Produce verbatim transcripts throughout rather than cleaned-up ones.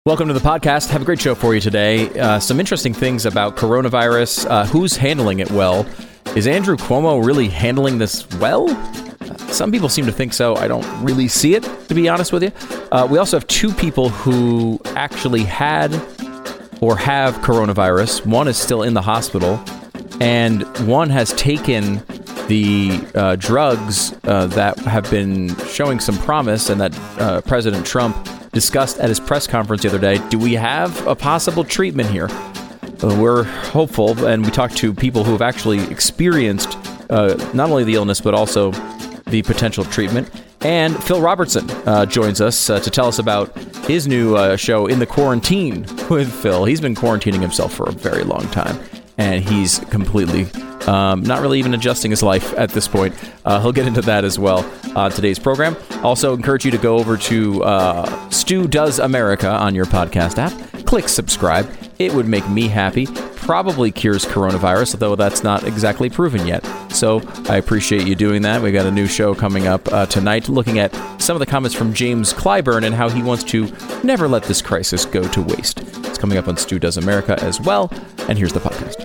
Welcome to the podcast. Have a great show for you today. Uh, some interesting things about coronavirus. Uh, who's handling it well? Is Andrew Cuomo really handling this well? Uh, some people seem to think so. I don't really see it, to be honest with you. Uh, we also have two people who actually had or have coronavirus. One is still in the hospital, and one has taken the uh, drugs uh, that have been showing some promise and that uh, President Trump discussed at his press conference the other day. Do we have a possible treatment here? Uh, we're hopeful, and we talked to people who have actually experienced uh, not only the illness, but also the potential treatment. And Phil Robertson uh, joins us uh, to tell us about his new uh, show, In the Quarantine with Phil. He's been quarantining himself for a very long time, and he's completely um, not really even adjusting his life at this point. Uh, he'll get into that as well on today's program. Also encourage you to go over to uh, Stu Does America on your podcast app. Click subscribe. It would make me happy. Probably cures coronavirus, although that's not exactly proven yet. So I appreciate you doing that. We got a new show coming up uh, tonight looking at some of the comments from James Clyburn and how he wants to never let this crisis go to waste. It's coming up on Stu Does America as well. And here's the podcast.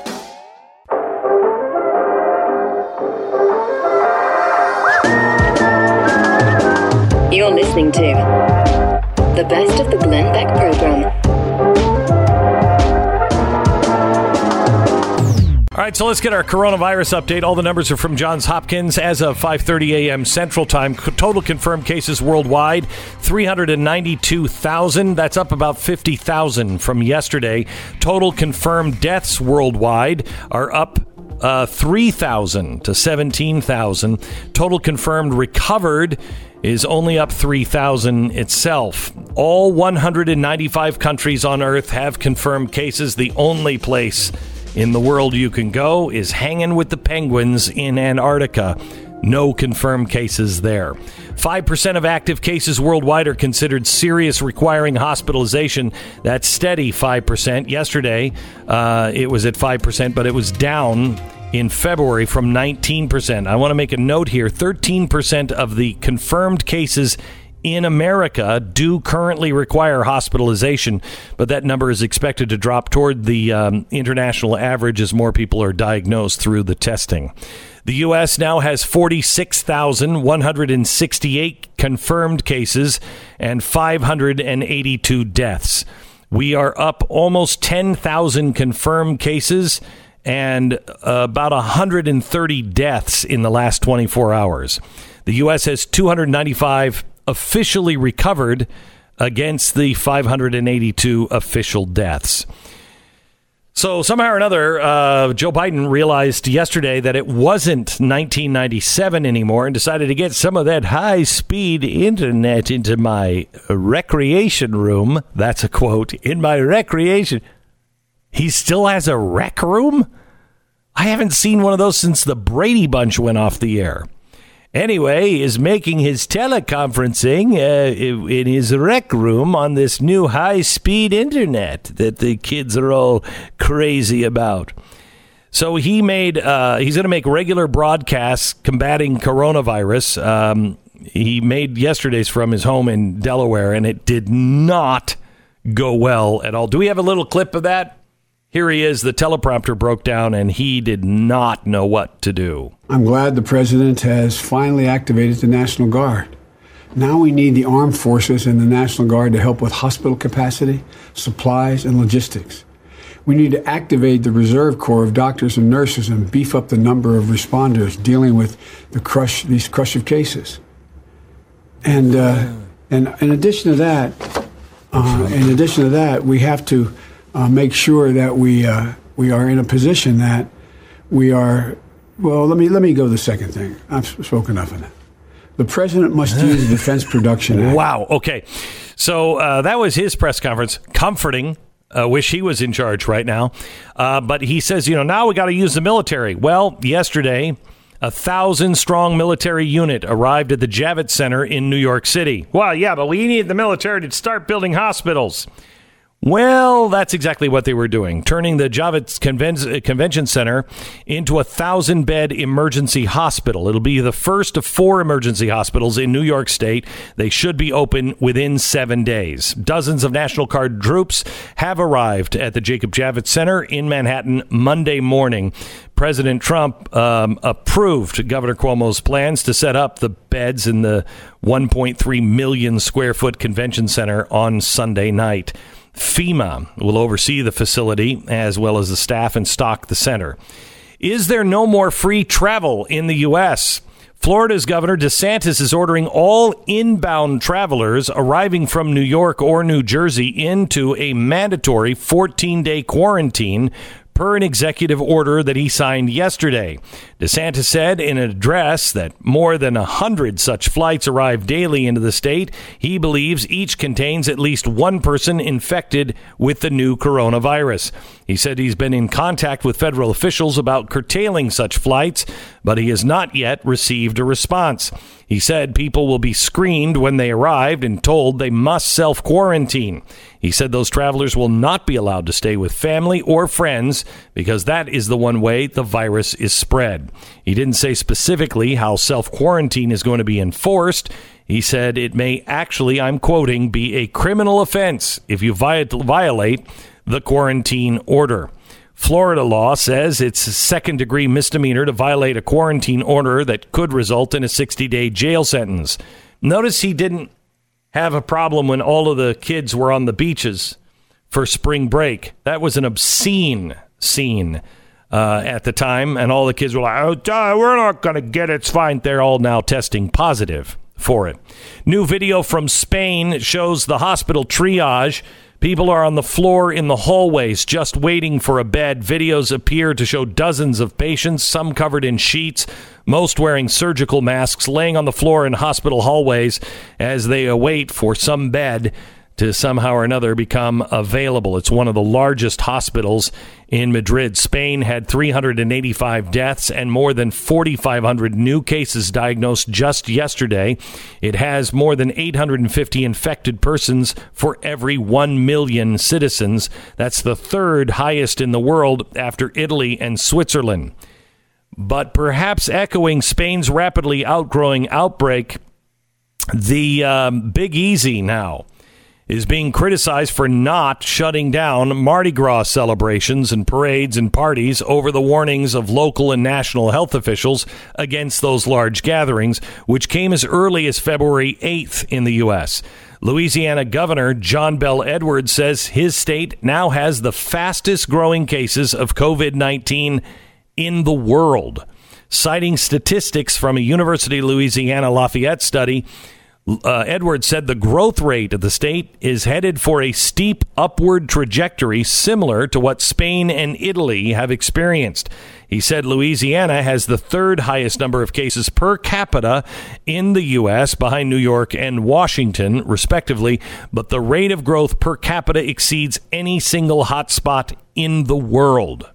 You're listening to the best of the Glenn Beck program. All right, so let's get our coronavirus update. All the numbers are from Johns Hopkins as of five thirty a.m. Central Time. Total confirmed cases worldwide, three hundred ninety-two thousand. That's up about fifty thousand from yesterday. Total confirmed deaths worldwide are up uh, three thousand to seventeen thousand. Total confirmed recovered is only up three thousand itself. All one hundred ninety-five countries on Earth have confirmed cases. The only place in the world you can go is hanging with the penguins in Antarctica. No confirmed cases there. five percent of active cases worldwide are considered serious, requiring hospitalization. That's steady, five percent. Yesterday, uh, it was at five percent, but it was down in February from nineteen percent. I want to make a note here. thirteen percent of the confirmed cases in America do currently require hospitalization, but that number is expected to drop toward the um, international average as more people are diagnosed through the testing. The U S now has forty-six thousand one hundred sixty-eight confirmed cases and five hundred eighty-two deaths. We are up almost ten thousand confirmed cases and uh, about one hundred thirty deaths in the last twenty-four hours. The U S has two hundred ninety-five officially recovered against the five hundred eighty-two official deaths. So somehow or another, uh, Joe Biden realized yesterday that it wasn't nineteen ninety-seven anymore and decided to get some of that high-speed internet into my recreation room. That's a quote. In my recreation. He still has a rec room? I haven't seen one of those since the Brady Bunch went off the air. Anyway, he is making his teleconferencing uh, in his rec room on this new high-speed internet that the kids are all crazy about. So he made, uh, he's going to make regular broadcasts combating coronavirus. Um, he made yesterday's from his home in Delaware, and it did not go well at all. Do we have a little clip of that? Here he is. The teleprompter broke down, and he did not know what to do. I'm glad the president has finally activated the National Guard. Now we need the armed forces and the National Guard to help with hospital capacity, supplies, and logistics. We need to activate the Reserve Corps of doctors and nurses and beef up the number of responders dealing with the crush, these crush of cases. And, uh, and in addition to that, uh, in addition to that, we have to Uh, make sure that we uh, we are in a position that we are. Well, let me let me go to the second thing. I've spoken enough of that. The president must use the Defense Production Act. Wow. Okay. So uh, that was his press conference. Comforting. Uh, wish he was in charge right now. Uh, but he says, you know, now we got to use the military. Well, yesterday, a thousand strong military unit arrived at the Javits Center in New York City. Well, yeah, but we need the military to start building hospitals. Well, that's exactly what they were doing, turning the Javits Conven- Convention Center into a thousand-bed emergency hospital. It'll be the first of four emergency hospitals in New York State. They should be open within seven days. Dozens of National Guard troops have arrived at the Jacob Javits Center in Manhattan Monday morning. President Trump um, approved Governor Cuomo's plans to set up the beds in the one point three million square foot convention center on Sunday night. FEMA will oversee the facility as well as the staff and stock the center. Is there no more free travel in the U S? Florida's Governor DeSantis is ordering all inbound travelers arriving from New York or New Jersey into a mandatory fourteen-day quarantine per an executive order that he signed yesterday. DeSantis said in an address that more than one hundred such flights arrive daily into the state. He believes each contains at least one person infected with the new coronavirus. He said he's been in contact with federal officials about curtailing such flights, but he has not yet received a response. He said people will be screened when they arrived and told they must self-quarantine. He said those travelers will not be allowed to stay with family or friends because that is the one way the virus is spread. He didn't say specifically how self-quarantine is going to be enforced. He said it may actually, I'm quoting, be a criminal offense if you violate the quarantine order. Florida law says it's a second-degree misdemeanor to violate a quarantine order that could result in a sixty-day jail sentence. Notice he didn't have a problem when all of the kids were on the beaches for spring break. That was an obscene scene uh, at the time, and all the kids were like, oh, duh, we're not going to get it. It's fine. They're all now testing positive for it. New video from Spain shows the hospital triage. People are on the floor in the hallways just waiting for a bed. Videos appear to show dozens of patients, some covered in sheets, most wearing surgical masks, laying on the floor in hospital hallways as they await for some bed to somehow or another become available. It's one of the largest hospitals in Madrid. Spain had three hundred eighty-five deaths and more than forty-five hundred new cases diagnosed just yesterday. It has more than eight hundred fifty infected persons for every one million citizens. That's the third highest in the world after Italy and Switzerland. But perhaps echoing Spain's rapidly outgrowing outbreak, the um, Big Easy now is being criticized for not shutting down Mardi Gras celebrations and parades and parties over the warnings of local and national health officials against those large gatherings, which came as early as February eighth in the U S. Louisiana Governor John Bel Edwards says his state now has the fastest growing cases of covid nineteen in the world. Citing statistics from a University of Louisiana Lafayette study, Uh, Edwards said the growth rate of the state is headed for a steep upward trajectory similar to what Spain and Italy have experienced. He said Louisiana has the third highest number of cases per capita in the U S behind New York and Washington, respectively, but the rate of growth per capita exceeds any single hotspot in the world.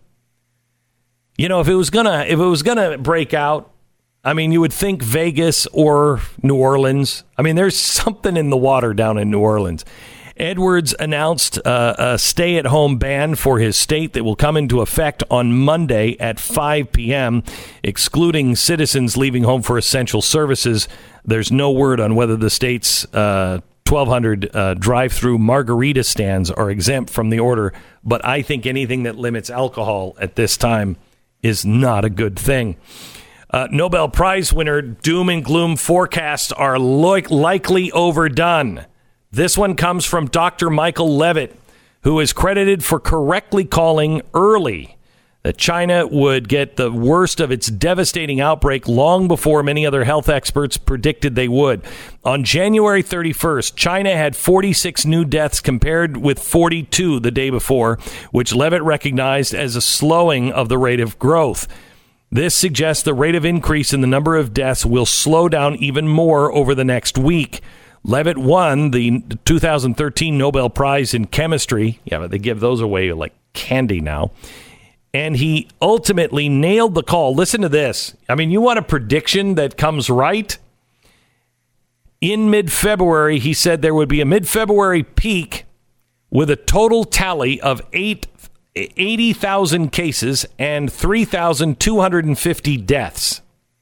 You know, if it was gonna if it was gonna break out, I mean, you would think Vegas or New Orleans. I mean, there's something in the water down in New Orleans. Edwards announced uh, a stay-at-home ban for his state that will come into effect on Monday at five p.m., excluding citizens leaving home for essential services. There's no word on whether the state's uh, twelve hundred uh, drive-through margarita stands are exempt from the order, but I think anything that limits alcohol at this time is not a good thing. Uh, Nobel Prize winner doom and gloom forecasts are lo- likely overdone. This one comes from Doctor Michael Levitt, who is credited for correctly calling early that China would get the worst of its devastating outbreak long before many other health experts predicted they would. On January thirty-first, China had forty-six new deaths compared with forty-two the day before, which Levitt recognized as a slowing of the rate of growth. This suggests the rate of increase in the number of deaths will slow down even more over the next week. Levitt won the two thousand thirteen Nobel Prize in Chemistry. Yeah, but they give those away like candy now. And he ultimately nailed the call. Listen to this. I mean, you want a prediction that comes right? In mid-February, he said there would be a mid-February peak with a total tally of eight, eighty thousand cases and three thousand two hundred fifty deaths.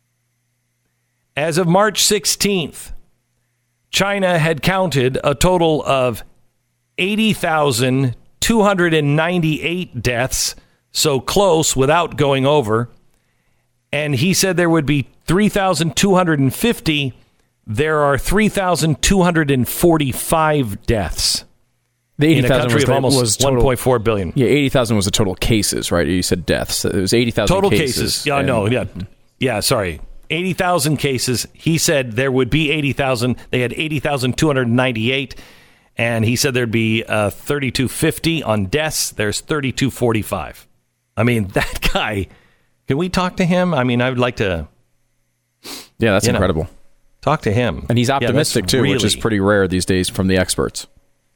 As of March sixteenth, China had counted a total of eighty thousand two hundred ninety-eight deaths, so close without going over. And he said there would be three thousand two hundred fifty. There are three thousand two hundred forty-five deaths. The eighty in a thousand country was of the, almost was total, one point four billion. Yeah, eighty thousand was the total cases, right? You said deaths. It was eighty thousand total cases. cases. Yeah, no, yeah. Yeah, sorry. eighty thousand cases. He said there would be eighty thousand. They had eighty thousand two hundred ninety-eight. And he said there'd be uh, thirty-two fifty on deaths. There's thirty-two forty-five. I mean, that guy, can we talk to him? I mean, I would like to. Yeah, that's incredible. Know, talk to him. And he's optimistic, yeah, too, really, which is pretty rare these days from the experts.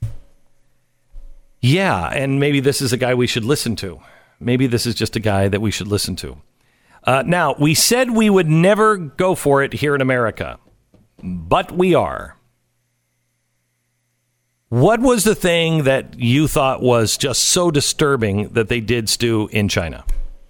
Yeah, and maybe this is a guy we should listen to. Maybe this is just a guy that we should listen to. Uh, now, we said we would never go for it here in America, but we are. What was the thing that you thought was just so disturbing that they did, Stu, in China?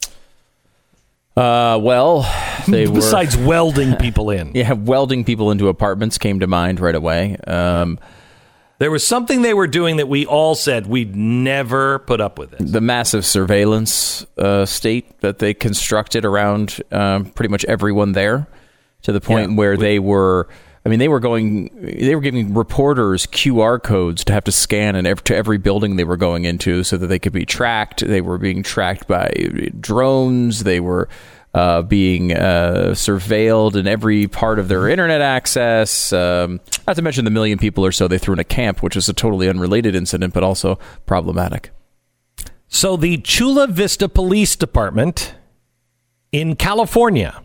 Uh, well, they were... Besides welding people in. Yeah, welding people into apartments came to mind right away. Um... There was something they were doing that we all said we'd never put up with it. The massive surveillance uh, state that they constructed around um, pretty much everyone there, to the point yeah, where we, they were, I mean, they were going, they were giving reporters Q R codes to have to scan in every, to every building they were going into so that they could be tracked. They were being tracked by drones. They were Uh, being uh, surveilled in every part of their internet access. Um, not to mention the million people or so they threw in a camp, which is a totally unrelated incident, but also problematic. So the Chula Vista Police Department in California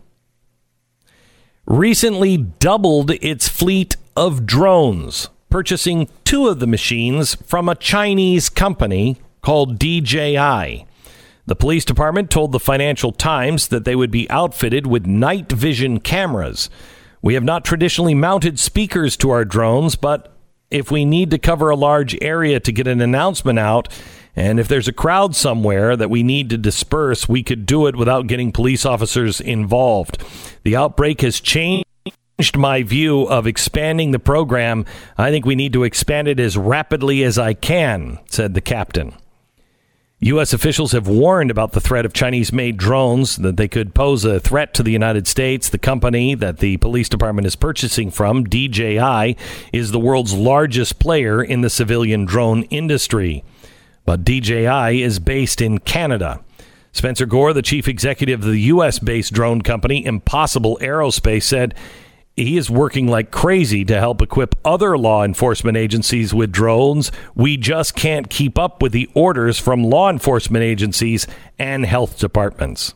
recently doubled its fleet of drones, purchasing two of the machines from a Chinese company called D J I. The police department told the Financial Times that they would be outfitted with night vision cameras. We have not traditionally mounted speakers to our drones, but if we need to cover a large area to get an announcement out, and if there's a crowd somewhere that we need to disperse, we could do it without getting police officers involved. The outbreak has changed my view of expanding the program. I think we need to expand it as rapidly as I can, said the captain. U S officials have warned about the threat of Chinese-made drones, that they could pose a threat to the United States. The company that the police department is purchasing from, D J I, is the world's largest player in the civilian drone industry. But D J I is based in Canada. Spencer Gore, the chief executive of the U S-based drone company Impossible Aerospace, said he is working like crazy to help equip other law enforcement agencies with drones. We just can't keep up with the orders from law enforcement agencies and health departments.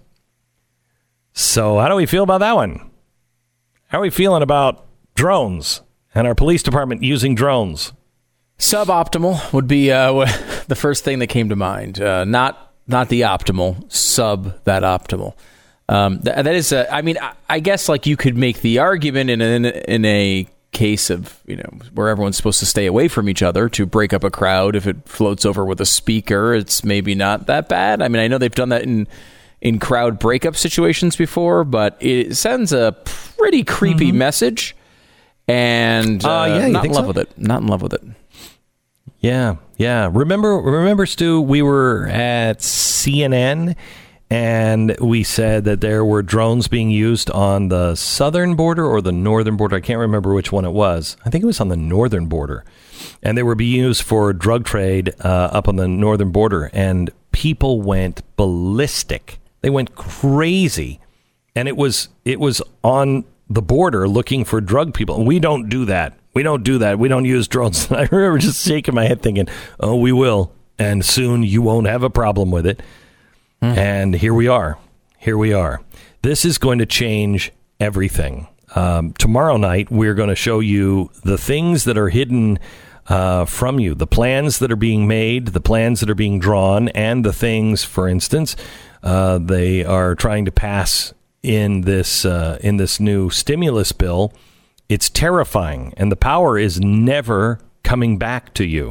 So how do we feel about that one? How are we feeling about drones and our police department using drones? Suboptimal would be uh, the first thing that came to mind. Uh, not not the optimal, sub that optimal. Um, th- that is, a, I mean, I, I guess like you could make the argument in a, in a case of, you know, where everyone's supposed to stay away from each other to break up a crowd. If it floats over with a speaker, it's maybe not that bad. I mean, I know they've done that in in crowd breakup situations before, but it sends a pretty creepy mm-hmm. message, and uh, uh, yeah, not in love so? with it. Not in love with it. Yeah, yeah. Remember, remember, Stu, we were at C N N. And we said that there were drones being used on the southern border or the northern border. I can't remember which one it was. I think it was on the northern border. And they were being used for drug trade uh, up on the northern border. And people went ballistic. They went crazy. And it was it was on the border looking for drug people. We don't do that. We don't do that. We don't use drones. And I remember just shaking my head thinking, oh, we will. And soon you won't have a problem with it. Mm. And here we are. Here we are. This is going to change everything. Um, tomorrow night, we're going to show you the things that are hidden uh, from you, the plans that are being made, the plans that are being drawn, and the things, for instance, uh, they are trying to pass in this uh, in this new stimulus bill. It's terrifying, and the power is never coming back to you.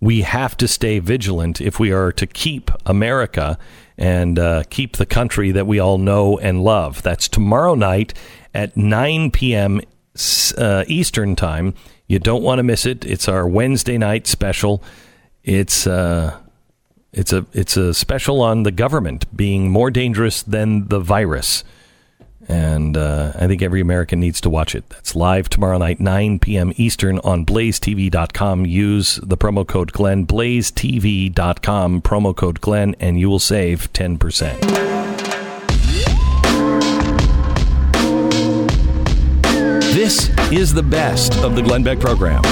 we have to stay vigilant if we are to keep America and uh, keep the country that we all know and love. That's tomorrow night at nine p.m. Uh, Eastern time. You don't want to miss it. It's our Wednesday night special. It's uh, it's a it's a special on the government being more dangerous than the virus. And uh, I think every American needs to watch it. That's live tomorrow night, nine p.m. Eastern on blaze t v dot com. Use the promo code Glenn, blaze t v dot com, promo code Glenn, and you will save ten percent. This is the best of the Glenn Beck program.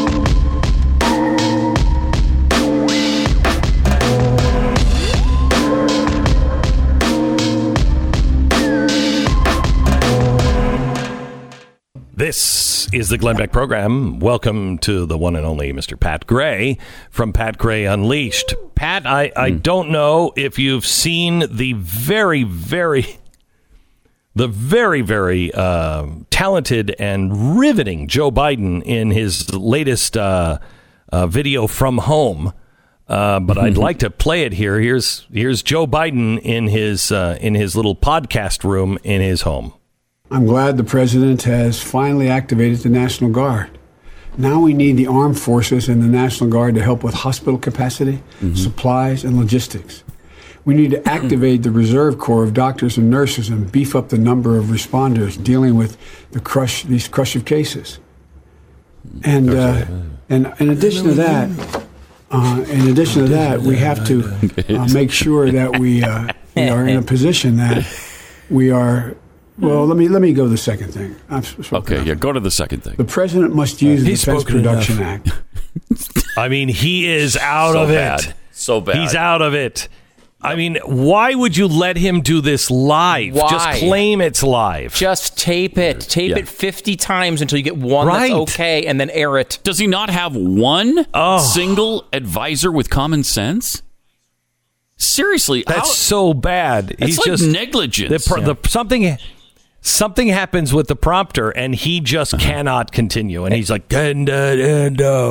This is the Glenn Beck program. Welcome to the one and only Mister Pat Gray from Pat Gray Unleashed. Pat, I, I mm. don't know if you've seen the very, very, the very, very uh, talented and riveting Joe Biden in his latest uh, uh, video from home. Uh, but I'd like to play it here. Here's here's Joe Biden in his uh, in his little podcast room in his home. I'm glad the president has finally activated the National Guard. Now we need the armed forces and the National Guard to help with hospital capacity, mm-hmm. supplies, and logistics. We need to activate the Reserve Corps of doctors and nurses and beef up the number of responders dealing with the crush, these crush of cases. And uh, and in addition to that, uh, in addition to that, we have to uh, make sure that we uh, we are in a position that we are. Well, let me let me go to the second thing. Okay, yeah, go to the second thing. The president must use the He's Defense Production enough. Act. I mean, he is out so of bad. it. So bad. He's out of it. I mean, why would you let him do this live? Why? Just claim it's live. Just tape it. Tape Yeah. it fifty times until you get one Right. that's okay, and then air it. Does he not have one Oh. single advisor with common sense? Seriously, That's how, so bad. It's He's like just negligence. The, the, something. Something happens with the prompter, and he just uh-huh. cannot continue. And he's like, and, uh, and, uh,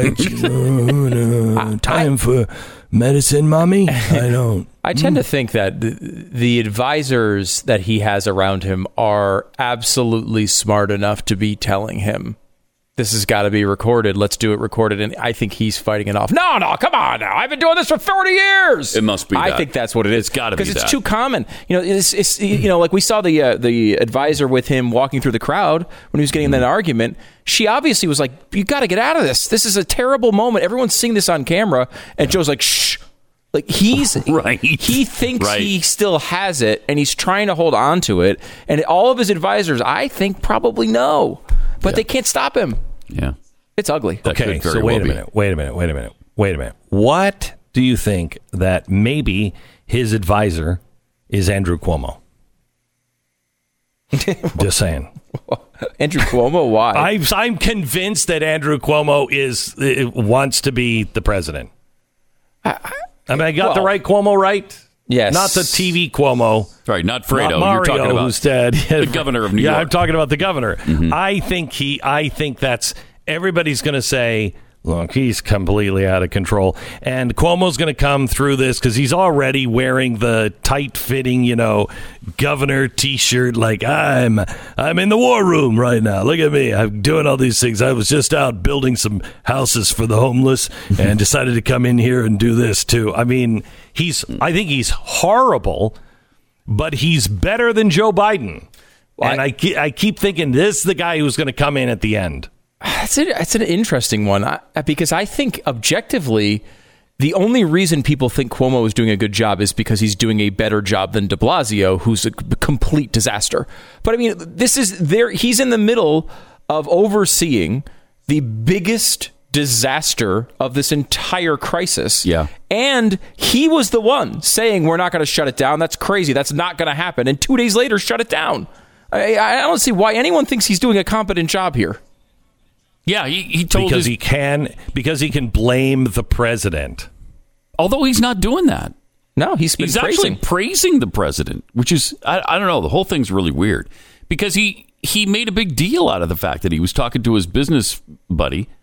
uh, time for medicine, mommy? I don't. I tend to think that the, the advisors that he has around him are absolutely smart enough to be telling him, this has got to be recorded. Let's do it recorded. And I think he's fighting it off. No, no, come on now. I've been doing this for thirty years. It must be I that. think that's what it is. It's got to be Because it's that. too common. You know, it's, it's you know, like we saw the uh, the advisor with him walking through the crowd when he was getting in that argument. She obviously was like, you got to get out of this. This is a terrible moment. Everyone's seeing this on camera. And Joe's like, shh. Like he's right. He thinks right. he still has it, and he's trying to hold on to it. And all of his advisors, I think, probably know, but Yeah. they can't stop him. Yeah. It's ugly. That Okay, could very so wait well a be. minute. Wait a minute. Wait a minute. Wait a minute. What do you think that maybe his advisor is Andrew Cuomo? Just saying. Andrew Cuomo, why? I'm, I'm convinced that Andrew Cuomo is uh, wants to be the president. I, I mean, I got well, the right Cuomo, right? Yes. Not the T V Cuomo. Right, not Fredo. Not Mario, You're talking about who's dead. the governor of New yeah, York. I'm talking about the governor. Mm-hmm. I think he. I think that's everybody's going to say, look, he's completely out of control. And Cuomo's going to come through this because he's already wearing the tight-fitting, you know, governor T-shirt. Like I'm, I'm in the war room right now. Look at me. I'm doing all these things. I was just out building some houses for the homeless and decided to come in here and do this too. I mean, he's. I think he's horrible, but he's better than Joe Biden. Well, and I, I, I keep thinking this is the guy who's going to come in at the end. It's, a, it's an interesting one I, because I think objectively, the only reason people think Cuomo is doing a good job is because he's doing a better job than de Blasio, who's a complete disaster. But I mean, this is there. He's in the middle of overseeing the biggest disaster of this entire crisis. Yeah. And he was the one saying, we're not going to shut it down. That's crazy. That's not going to happen. And two days later, shut it down. I, I don't see why anyone thinks he's doing a competent job here. Yeah, he, he told because his, he can because he can blame the president. although he's not doing that. No, he's been he's praising. actually praising the president, which is I, I don't know. The whole thing's really weird because he he made a big deal out of the fact that he was talking to his business buddy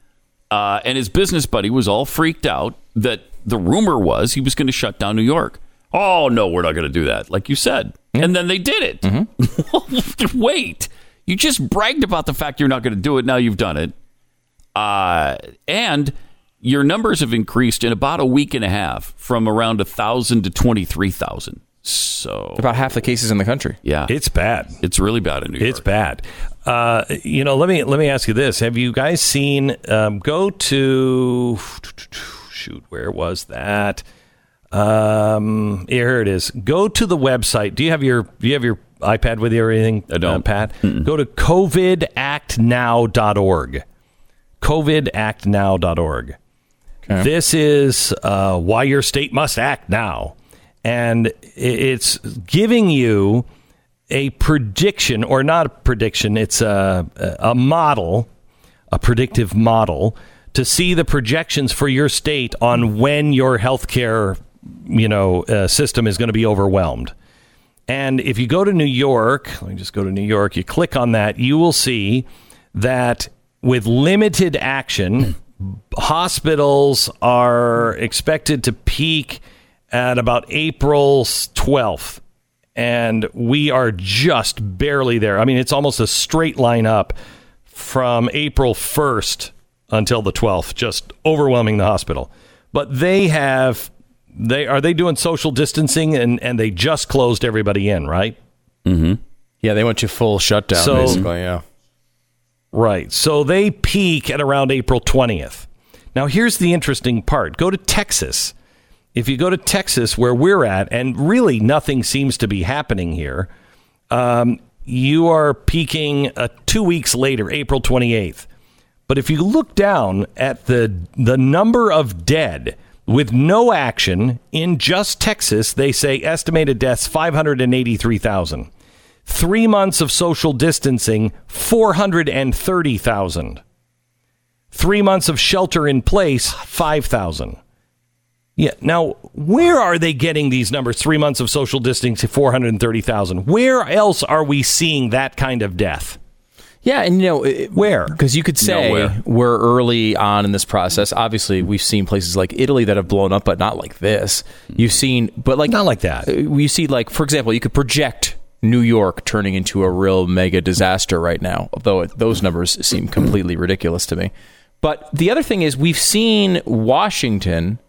Uh, and his business buddy was all freaked out that the rumor was he was going to shut down New York. Oh, no, we're not going to do that, like you said. Mm-hmm. And then they did it. Mm-hmm. Wait, you just bragged about the fact you're not going to do it. Now you've done it. Uh, and your numbers have increased in about a week and a half from around one thousand to twenty-three thousand. So about half the cases in the country. Yeah, it's bad. It's really bad in New York. It's bad. Uh, you know, let me let me ask you this: have you guys seen? Um, go to shoot. Where was that? Um, here it is. Go to the website. Do you have your Do you have your iPad with you or anything? I don't. Uh, Pat. Mm-mm. Go to covid act now dot org. covid act now dot org. Okay. This is uh, why your state must act now. And it's giving you a prediction, or not a prediction, it's a, a model, a predictive model, to see the projections for your state on when your healthcare, you know, uh, system is going to be overwhelmed. And if you go to New York, let me just go to New York, you click on that, you will see that with limited action, hospitals are expected to peak at about April twelfth, and we are just barely there. I mean, it's almost a straight line up from April first until the twelfth, just overwhelming the hospital. But they have, they are they doing social distancing, and, and they just closed everybody in, right? Mm-hmm. Yeah, they went to full shutdown, so, basically, yeah. Right. So they peak at around April twentieth. Now, here's the interesting part. Go to Texas. If you go to Texas, where we're at, and really nothing seems to be happening here, um, you are peaking uh, two weeks later, April twenty-eighth. But if you look down at the the number of dead with no action in just Texas, they say estimated deaths five hundred eighty-three thousand. Three months of social distancing, four hundred thirty thousand. Three months of shelter in place, five thousand. Yeah. Now, where are they getting these numbers? Three months of social distancing, four hundred thirty thousand. Where else are we seeing that kind of death? Yeah, and you know, it, where? Because you could say Nowhere. We're early on in this process. Obviously, we've seen places like Italy that have blown up, but not like this. You've seen, but like not like that. You see, like for example, you could project New York turning into a real mega disaster right now, although it, those numbers seem completely ridiculous to me. But the other thing is, we've seen Washington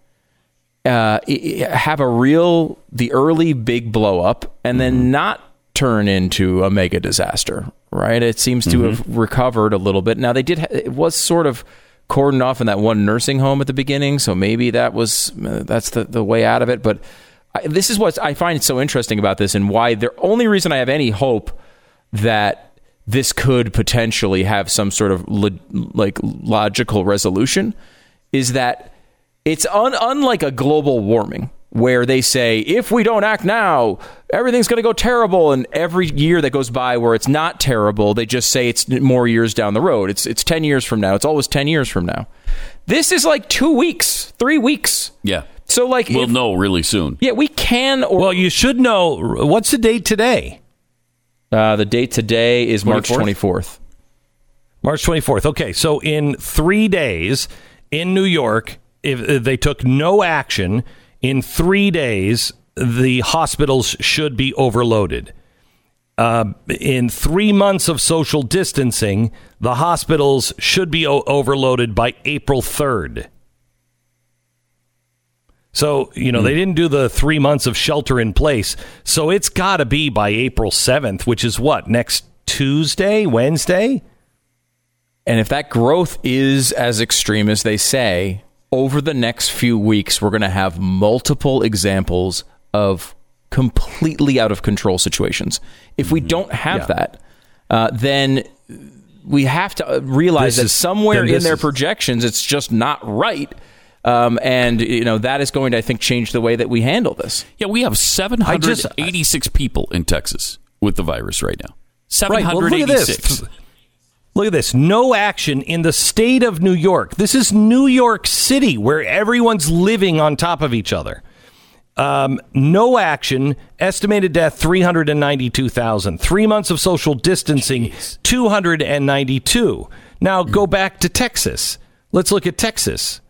uh, have a real, the early big blow up, and then mm-hmm. not turn into a mega disaster, right? It seems to mm-hmm. have recovered a little bit. Now, they did, ha- it was sort of cordoned off in that one nursing home at the beginning, so maybe that was, uh, that's the, the way out of it. But I, this is what I find so interesting about this, and why the only reason I have any hope that this could potentially have some sort of lo- like logical resolution is that it's un- unlike a global warming where they say, if we don't act now, everything's going to go terrible. And every year that goes by where it's not terrible, they just say it's more years down the road. It's it's ten years from now. It's always ten years from now. This is like two weeks, three weeks. Yeah. So like we'll if, know really soon. Yeah, we can. Or, well, you should know. What's the date today? Uh, the date today is March twenty-fourth. March twenty-fourth. Okay, so in three days in New York, if, if they took no action, in three days, the hospitals should be overloaded. Uh, in three months of social distancing, the hospitals should be o- overloaded by April third. So, you know, mm. they didn't do the three months of shelter in place. So it's got to be by April seventh, which is what, next Tuesday, Wednesday? And if that growth is as extreme as they say, over the next few weeks, we're going to have multiple examples of completely out of control situations. If we don't have yeah. that, uh, then we have to realize this that is, somewhere in their is, projections, it's just not right. Um, and, you know, that is going to, I think, change the way that we handle this. Yeah, we have seven hundred eighty-six just, people in Texas with the virus right now. seven hundred eighty-six. Right, well, look at this. Look at this. No action in the state of New York. This is New York City, where everyone's living on top of each other. Um, no action. Estimated death, three hundred ninety-two thousand. Three months of social distancing, Jeez. two hundred ninety-two. Now, go back to Texas. Let's look at Texas.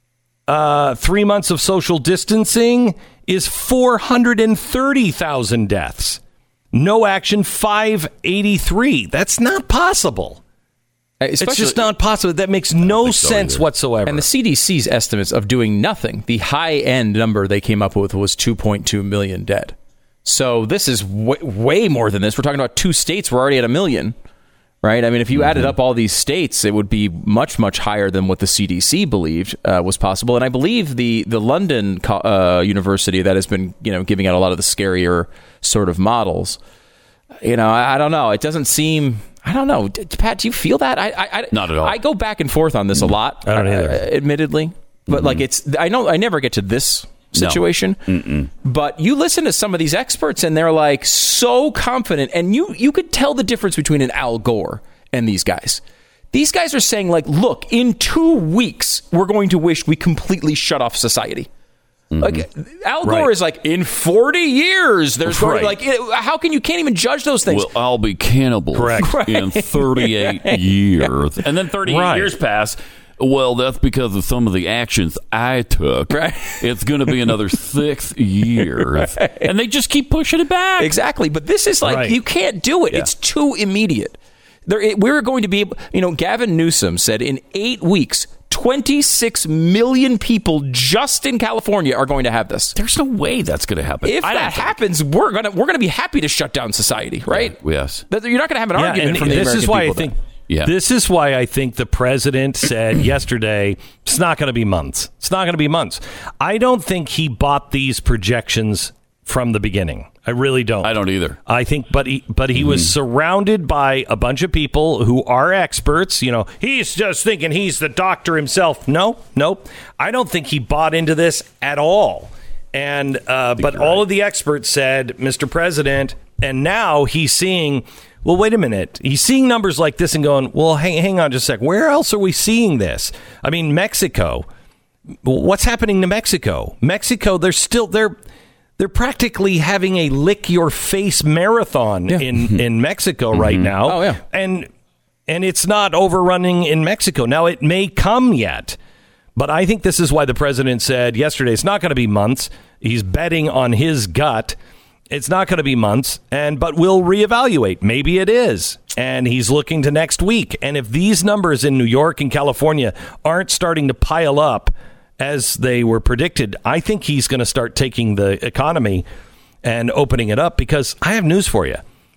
Uh, three months of social distancing is four hundred thirty thousand deaths. No action, five eighty-three. That's not possible. Especially, it's just not possible. That makes no sense so whatsoever. And the C D C's estimates of doing nothing, the high-end number they came up with was two point two million dead. So this is w- way more than this. We're talking about two states. We're already at a million, right? I mean, if you mm-hmm. added up all these states, it would be much, much higher than what the C D C believed uh, was possible. And I believe the the London uh, university that has been, you know, giving out a lot of the scarier sort of models. You know, I, I don't know. It doesn't seem. I don't know. Pat, do you feel that? I, I, Not at all. I go back and forth on this a lot, I don't either. Uh, admittedly. But mm-hmm. like it's, I know I never get to this situation, no. but you listen to some of these experts and they're like so confident. And you, you could tell the difference between an Al Gore and these guys. These guys are saying like, look, in two weeks, we're going to wish we completely shut off society. Like Al Gore right. is like in forty years. There's going right. to, like how can you can't even judge those things? Well, I'll be cannibal Correct. in thirty-eight right. years, and then thirty-eight right. years pass. Well, that's because of some of the actions I took. Right. It's going to be another six years, right. and they just keep pushing it back. Exactly, but this is like right. you can't do it. Yeah. It's too immediate. There, it, we're going to be able. You know, Gavin Newsom said in eight weeks. twenty-six million people just in California are going to have this. There's no way that's going to happen. If I that happens, we're going to we're going to be happy to shut down society, right? Yeah, yes. You're not going to have an yeah, argument from the this American is why people I think. then. Yeah. This is why I think the president said yesterday it's not going to be months. It's not going to be months. I don't think he bought these projections from the beginning. I really don't. I don't either. I think, but he, but he mm-hmm. was surrounded by a bunch of people who are experts. You know, he's just thinking he's the doctor himself. No, nope. I don't think he bought into this at all. And uh, but all right. of the experts said, Mister President, and now he's seeing. Well, wait a minute. He's seeing numbers like this and going, well, hang, hang on just a sec. Where else are we seeing this? I mean, Mexico. What's happening to Mexico? Mexico, they're still they're. They're practically having a lick your face marathon yeah. in, in Mexico mm-hmm. right now. Oh, yeah. And and it's not overrunning in Mexico. Now, it may come yet, but I think this is why the president said yesterday it's not going to be months. He's betting on his gut. It's not going to be months, and but we'll reevaluate. Maybe it is. And he's looking to next week. And if these numbers in New York and California aren't starting to pile up, as they were predicted, I think he's going to start taking the economy and opening it up because I have news for you.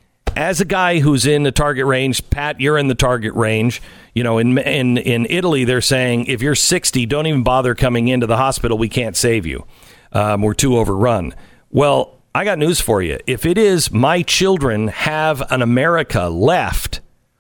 As a guy who's in the target range, Pat, you're in the target range. You know, in in in Italy, they're saying if you're sixty, don't even bother coming into the hospital. We can't save you. Um, we're too overrun. Well, I got news for you. If it is my children have an America left,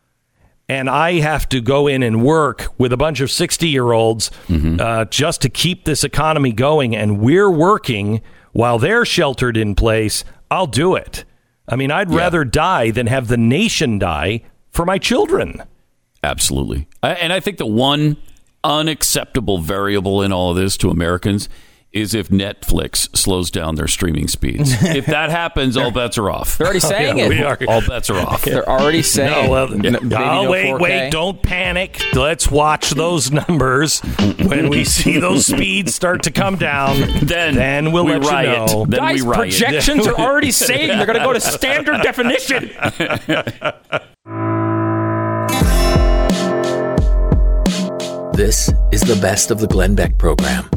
and I have to go in and work with a bunch of sixty-year-olds mm-hmm. uh, just to keep this economy going, and we're working while they're sheltered in place, I'll do it. I mean, I'd yeah. rather die than have the nation die for my children. Absolutely. And I think the one unacceptable variable in all of this to Americans is if Netflix slows down their streaming speeds. If that happens, all bets are off. They're already saying oh, yeah, it. We are. All bets are off. They're already saying. No, well, n- oh, no wait, four K. wait, don't panic. Let's watch those numbers. When we see those speeds start to come down, then, then we'll we let riot. you know. Then Guys, we riot. projections are already saying they're going to go to standard definition. This is the best of the Glenn Beck program.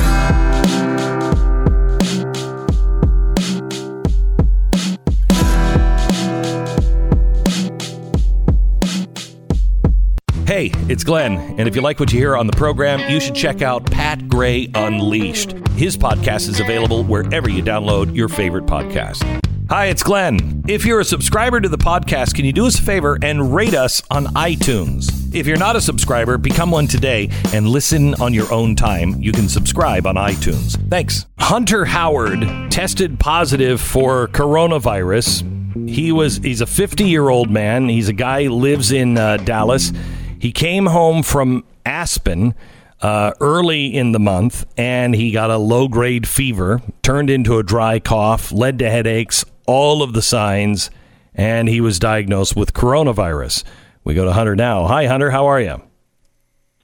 Hey, it's Glenn, and if you like what you hear on the program, you should check out Pat Gray Unleashed. His podcast is available wherever you download your favorite podcast. Hi, it's Glenn. If you're a subscriber to the podcast, can you do us a favor and rate us on iTunes? If you're not a subscriber, become one today and listen on your own time. You can subscribe on iTunes. Thanks. Hunter Howard tested positive for coronavirus. He was he's a fifty-year-old man. He's a guy who lives in uh, Dallas. He came home from Aspen uh, early in the month, and he got a low-grade fever, turned into a dry cough, led to headaches, all of the signs, and he was diagnosed with coronavirus. We go to Hunter now. Hi, Hunter. How are you?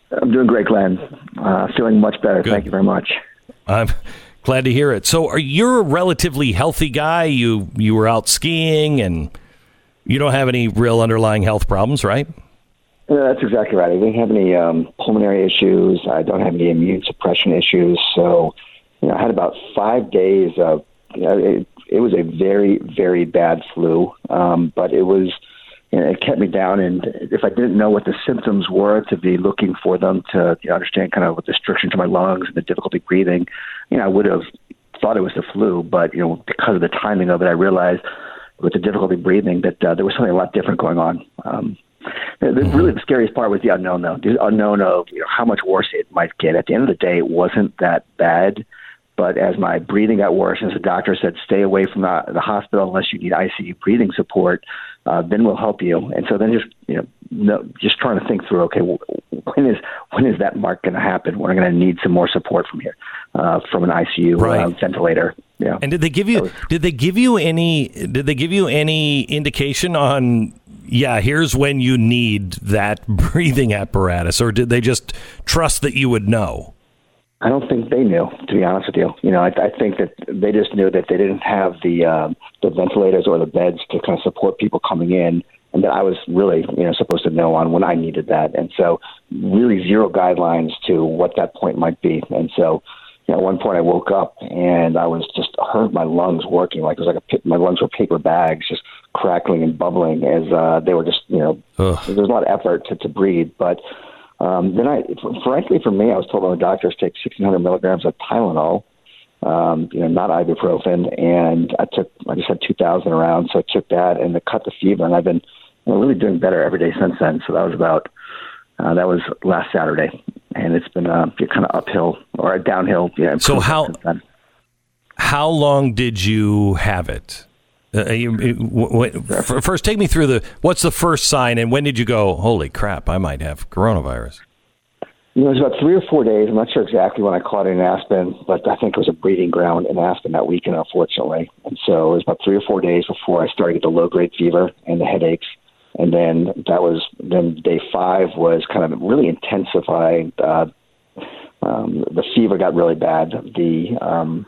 I'm doing great, Glenn. Uh, feeling much better. Good. Thank you very much. I'm glad to hear it. So are you're a relatively healthy guy. You you were out skiing and you don't have any real underlying health problems, right? Yeah, that's exactly right. I didn't have any um, pulmonary issues. I don't have any immune suppression issues. So, you know, I had about five days of, you know, it, it was a very, very bad flu, um, but it was, you know, it kept me down. And if I didn't know what the symptoms were, to be looking for them to you know, understand kind of what the restriction to my lungs and the difficulty breathing, you know, I would have thought it was the flu. But, you know, because of the timing of it, I realized with the difficulty breathing that uh, there was something a lot different going on. Um, the, mm-hmm. Really the scariest part was the unknown, though. The unknown of you know, how much worse it might get. At the end of the day, it wasn't that bad. But as my breathing got worse, as the doctor said, stay away from the, the hospital unless you need I C U breathing support, uh, then we'll help you. And so then just you know, no, just trying to think through, okay, when is when is that mark going to happen? We're going to need some more support from here, uh, from an I C U right. uh, ventilator. Yeah. And did they give you was, did they give you any did they give you any indication on? Yeah, here's when you need that breathing apparatus, or did they just trust that you would know? I don't think they knew, to be honest with you. You know, I, I think that they just knew that they didn't have the um, the ventilators or the beds to kind of support people coming in, and that I was really, you know, supposed to know on when I needed that. And so, really zero guidelines to what that point might be. And so, you know, at one point I woke up and I was just heard my lungs working like it was like a my lungs were paper bags, just crackling and bubbling as uh, they were just, you know, Ugh. There was a lot of effort to, to breathe, but. Um, then I, frankly, for me, I was told by the doctors to take sixteen hundred milligrams of Tylenol, um, you know, not ibuprofen, and I took, I just had two thousand around, so I took that and it cut the fever, and I've been you know, really doing better every day since then. So that was about, uh, that was last Saturday, and it's been uh, kind of uphill or downhill. Yeah. So how how long did you have it? Uh, you, w- w- first, take me through the, what's the first sign and when did you go, holy crap, I might have coronavirus? You know, it was about three or four days. I'm not sure exactly when I caught it in Aspen, but I think it was a breeding ground in Aspen that weekend, unfortunately. And so it was about three or four days before I started to get the low-grade fever and the headaches. And then that was, then day five was kind of really intensifying. Uh, um, the fever got really bad. The, um,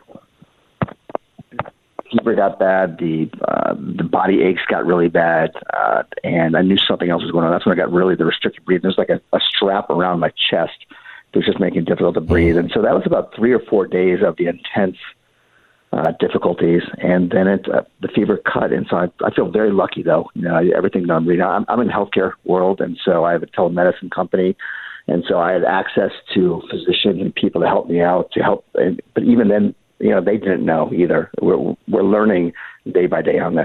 fever got bad, the uh, the body aches got really bad, uh, and I knew something else was going on. That's when I got really the restricted breathing. There's like a, a strap around my chest that was just making it difficult to breathe. And so that was about three or four days of the intense uh, difficulties, and then it uh, the fever cut. And so I, I feel very lucky, though. You know, everything that I'm reading, I'm, I'm in the healthcare world, and so I have a telemedicine company, and so I had access to physicians and people to help me out, to help. And, but even then, you know, they didn't know either. We're we're learning day by day on this.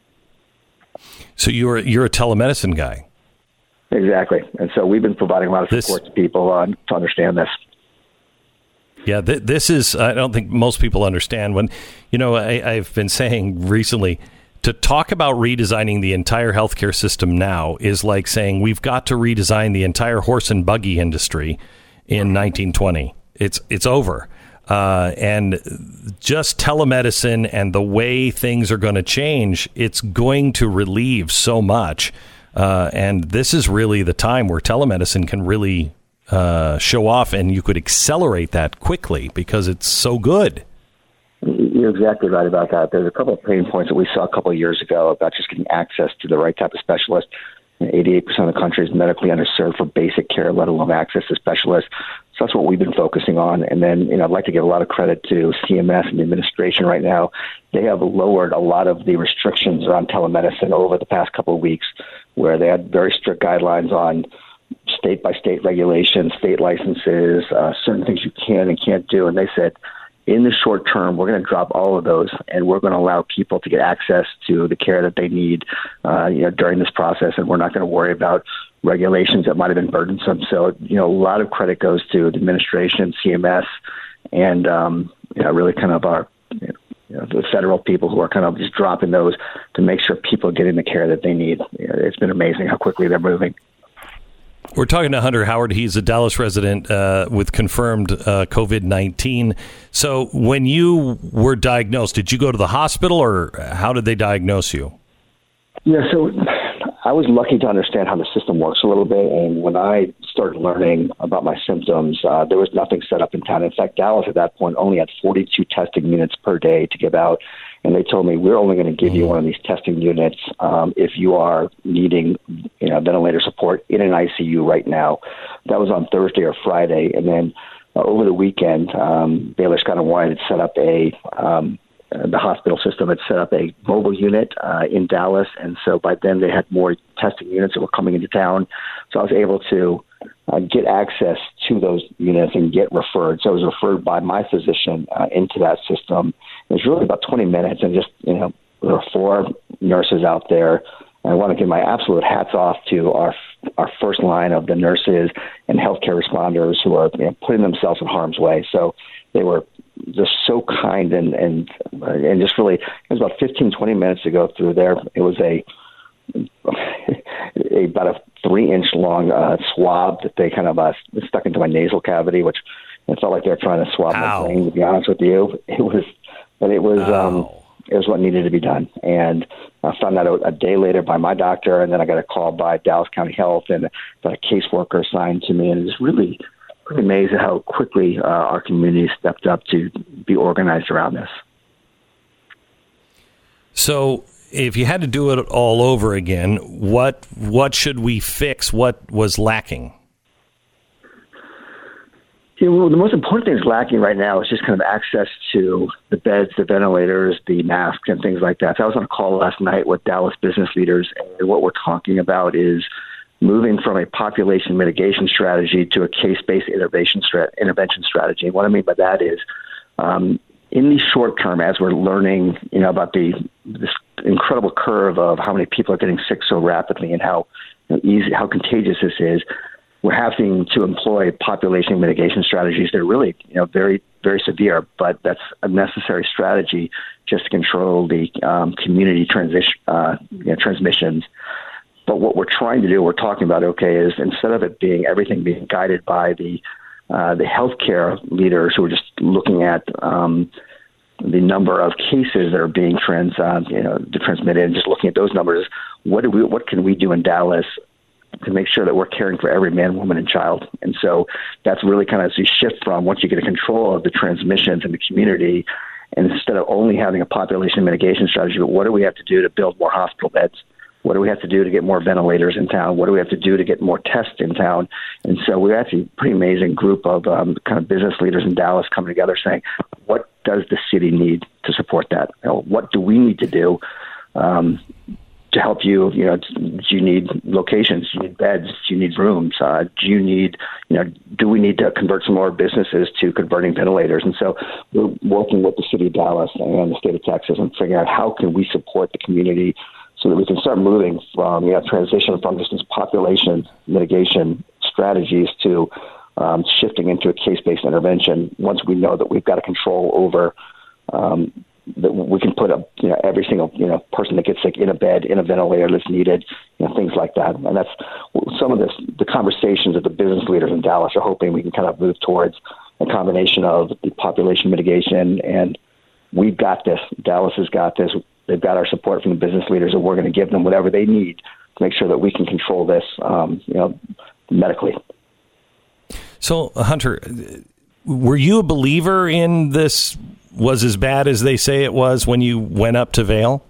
So you're you're a telemedicine guy. Exactly, and so we've been providing a lot of this, support to people on to understand this. Yeah, th- this is. I don't think most people understand when, you know, I, I've been saying recently, to talk about redesigning the entire healthcare system now is like saying we've got to redesign the entire horse and buggy industry in nineteen twenty. It's it's over. Uh, and just telemedicine and the way things are going to change, it's going to relieve so much. Uh, and this is really the time where telemedicine can really uh, show off, and you could accelerate that quickly because it's so good. You're exactly right about that. There's a couple of pain points that we saw a couple of years ago about just getting access to the right type of specialist. eighty-eight percent of the country is medically underserved for basic care, let alone access to specialists. So that's what we've been focusing on. And then, you know, I'd like to give a lot of credit to C M S and the administration right now. They have lowered a lot of the restrictions around telemedicine over the past couple of weeks, where they had very strict guidelines on state-by-state regulations, state licenses, uh, certain things you can and can't do. And they said, in the short term, we're going to drop all of those, and we're going to allow people to get access to the care that they need, uh, you know, during this process. And we're not going to worry about regulations that might have been burdensome. So, you know, a lot of credit goes to the administration, C M S, and um, you know, really kind of our you know, the federal people who are kind of just dropping those to make sure people are getting the care that they need. You know, it's been amazing how quickly they're moving. We're talking to Hunter Howard. He's a Dallas resident uh, with confirmed uh, COVID nineteen. So when you were diagnosed, did you go to the hospital, or how did they diagnose you? Yeah, so I was lucky to understand how the system works a little bit. And when I started learning about my symptoms, uh, there was nothing set up in town. In fact, Dallas at that point only had forty-two testing units per day to give out. And they told me, we're only going to give you one of these testing units um, if you are needing, you know, ventilator support in an I C U right now. That was on Thursday or Friday. And then uh, over the weekend, um, Baylor Scott and White had set up a um, the hospital system had set up a mobile unit uh, in Dallas, and so by then they had more testing units that were coming into town. So I was able to uh, get access to those units and get referred. So I was referred by my physician uh, into that system. It was really about twenty minutes, and just, you know, there were four nurses out there. And I want to give my absolute hats off to our our first line of the nurses and healthcare responders who are, you know, putting themselves in harm's way. So they were just so kind and and and just really, it was about fifteen, twenty minutes to go through there. It was a, a about a three inch long uh, swab that they kind of uh, stuck into my nasal cavity, which it felt like they were trying to swab Ow. my brain, to be honest with you. It was, but it was, um, it was what needed to be done. And I found that out a day later by my doctor, and then I got a call by Dallas County Health, and got a caseworker assigned to me, and it was really pretty amazed at how quickly uh, our community stepped up to be organized around this. So if you had to do it all over again, what what should we fix? What was lacking? Yeah, well, the most important thing is lacking right now is just kind of access to the beds, the ventilators, the masks, and things like that. So I was on a call last night with Dallas business leaders, and what we're talking about is moving from a population mitigation strategy to a case-based intervention, strat- intervention strategy. And what I mean by that is, um, in the short term, as we're learning, you know, about the this incredible curve of how many people are getting sick so rapidly and how, you know, easy, how contagious this is, we're having to employ population mitigation strategies that are really, you know, very, very severe. But that's a necessary strategy just to control the um, community transition, uh, you know, transmissions. But what we're trying to do, we're talking about, okay, is instead of it being everything being guided by the uh, the healthcare leaders who are just looking at um, the number of cases that are being trans, uh, you know, transmitted, and just looking at those numbers, what do we, what can we do in Dallas to make sure that we're caring for every man, woman, and child? And so that's really kind of as you shift from, once you get a control of the transmissions in the community, and instead of only having a population mitigation strategy, but what do we have to do to build more hospital beds? What do we have to do to get more ventilators in town? What do we have to do to get more tests in town? And so we're actually a pretty amazing group of um, kind of business leaders in Dallas coming together saying, what does the city need to support that? You know, what do we need to do um, to help you? You know, do you need locations? Do you need beds? Do you need rooms? Uh, do you need, you know, do we need to convert some more businesses to converting ventilators? And so we're working with the city of Dallas and the state of Texas and figuring out how can we support the community so that we can start moving from, you know, transition from just this population mitigation strategies to um, shifting into a case-based intervention. Once we know that we've got a control over, um, that we can put a, you know, every single, you know, person that gets sick in a bed, in a ventilator that's needed, you know, things like that. And that's some of this, the conversations that the business leaders in Dallas are hoping we can kind of move towards a combination of the population mitigation and we've got this, Dallas has got this. They've got our support from the business leaders, and we're going to give them whatever they need to make sure that we can control this, um, you know, medically. So, Hunter, were you a believer in this was as bad as they say it was when you went up to Vail?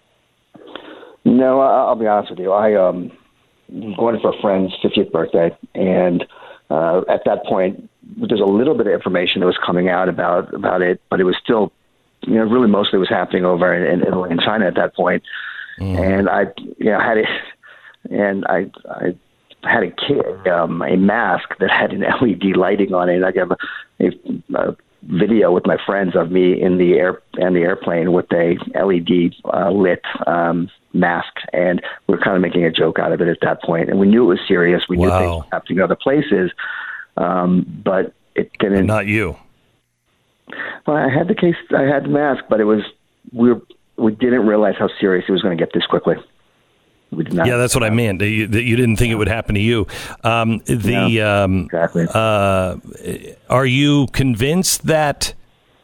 No, I'll be honest with you. I um, was going for a friend's fiftieth birthday, and uh, at that point, there's a little bit of information that was coming out about about it, but it was still, you know, really mostly was happening over in, in Italy and China at that point. Mm. And I, you know, had it, and I, I had a kid, um, a mask that had an L E D lighting on it. And I got a, a, a video with my friends of me in the air and the airplane with a L E D uh, lit um, mask, and we were kind of making a joke out of it at that point. And we knew it was serious. We wow. knew things were happening in other places, um, but it didn't. Not you. Well, I had the case, I had the mask, but it was, we were, we didn't realize how serious it was going to get this quickly. We did not. Yeah, that's what I meant. That you, that you didn't think it would happen to you. Um, the yeah, um, exactly. Uh, are you convinced that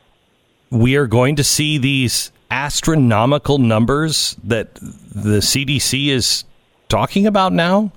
we are going to see these astronomical numbers that the C D C is talking about now?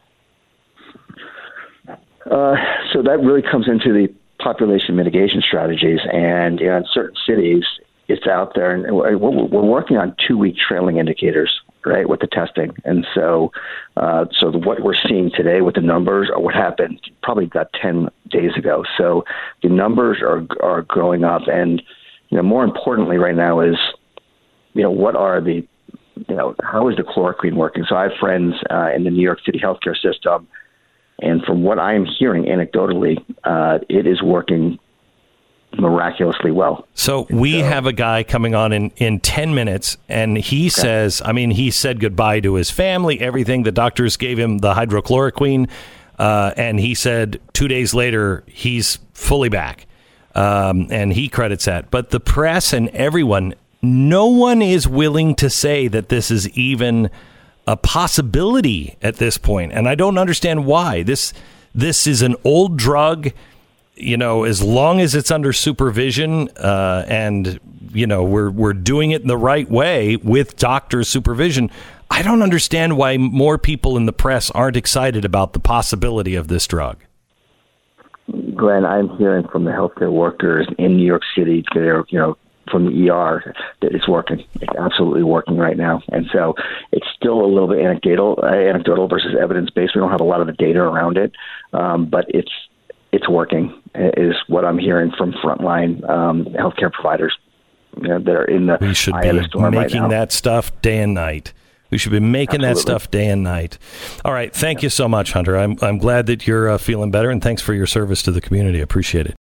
Uh, so that really comes into the population mitigation strategies, and you know, in certain cities, it's out there, and we're, we're working on two-week trailing indicators, right, with the testing. And so, uh, so the, what we're seeing today with the numbers are what happened probably about ten days ago. So the numbers are are going up, and you know, more importantly, right now is, you know, what are the, you know, how is the chloroquine working? So I have friends uh, in the New York City healthcare system, and from what I am hearing anecdotally, uh, it is working miraculously well. So we so, have a guy coming on in, in ten minutes, and he okay. says, I mean, he said goodbye to his family, everything. The doctors gave him the hydrochloroquine, uh, and he said two days later, he's fully back. Um, and he credits that. But the press and everyone, no one is willing to say that this is even a possibility at this point. And I don't understand why. This this is an old drug. You know, as long as it's under supervision uh, and, you know, we're we're doing it in the right way with doctor's supervision, I don't understand why more people in the press aren't excited about the possibility of this drug. Glenn, I'm hearing from the healthcare workers in New York City, they're, you know, from the E R, that it's working. It's absolutely working right now. And so it's still a little bit anecdotal, uh, anecdotal versus evidence-based. We don't have a lot of the data around it, um, but it's it's working, is what I'm hearing from frontline um, healthcare providers, you know, that are in the we should eye of the storm be right making now. that stuff day and night. We should be making Absolutely. that stuff day and night. All right. Thank yeah. you so much, Hunter. I'm I'm glad that you're uh, feeling better, and thanks for your service to the community. Appreciate it.